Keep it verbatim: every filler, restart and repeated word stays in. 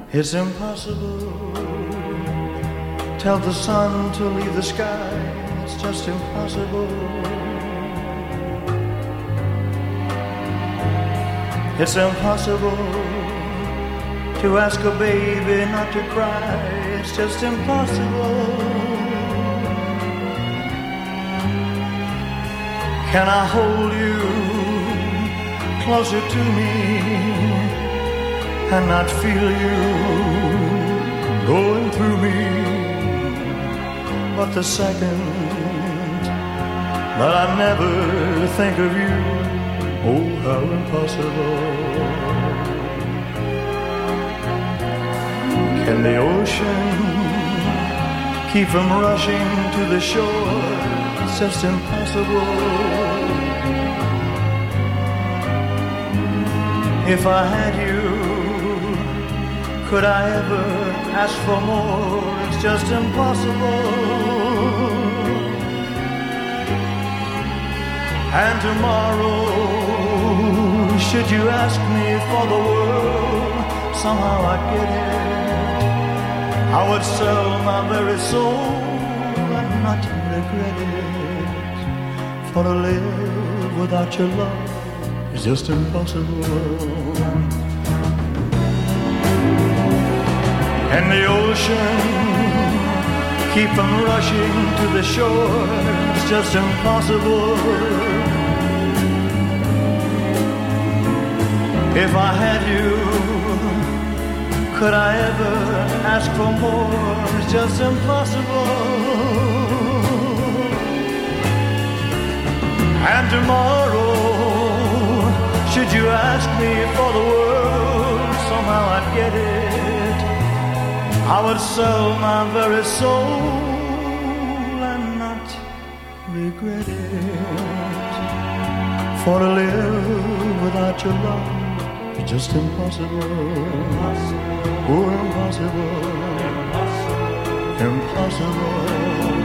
It's impossible. Tell the sun to leave the sky. It's just impossible. It's impossible to ask a baby not to cry. It's just impossible. Can I hold you closer to me and not feel you going through me? But the second that I never think of you, oh, how impossible. Can the ocean keep from rushing to the shore? It's just impossible. If I had you, could I ever ask for more? It's just impossible. And tomorrow, should you ask me for the world, somehow I'd get it. I would sell my very soul and not regret it. For to live without your love is just impossible. And the ocean keep from rushing to the shore, it's just impossible. If I had you, could I ever ask for more? It's just impossible. And tomorrow, should you ask me for the world, somehow I'd get it. I would sell my very soul and not regret it. For to live without your love is just impossible. Oh, impossible. Impossible.